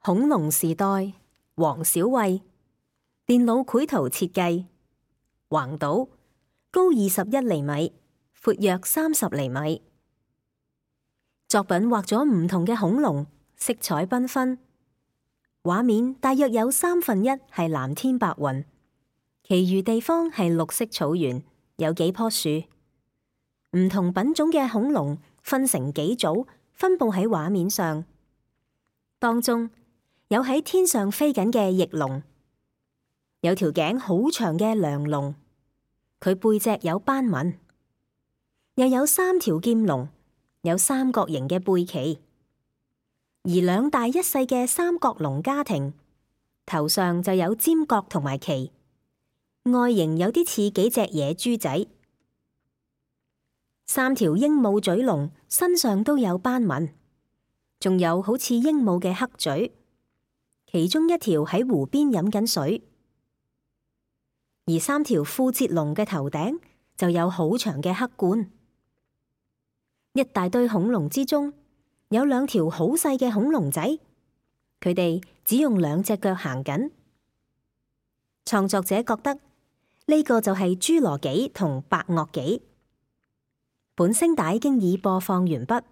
恐龍時代，王小慧，電腦繪圖設計，橫島，高21厘米，闊約30厘米。作品畫咗唔同嘅恐龍，色彩繽紛。畫面大約有1/3係藍天白雲，其餘地方係綠色草原，有幾棵樹。唔同品種嘅恐龍分成幾組，分佈喺畫面上。當中有喺天上飛緊嘅翼龍，有條頸好長嘅梁龍，佢背脊有斑紋，又有3條劍龍，有三角形嘅背鰭。而2大1細嘅三角龍家庭，頭上就有尖角同埋鰭，外形有啲似幾隻野豬仔。3條鸚鵡嘴龍身上都有斑紋，仲有好似鸚鵡嘅黑嘴，其中一條喺湖邊飲緊水。而3條富節龍嘅頭頂就有好長嘅黑冠。一大堆恐龍之中，有2條好細嘅恐龍仔，佢哋只用2隻腳行緊。創作者覺得呢個就係侏羅紀同白堊紀。本聲帶經已播放完畢。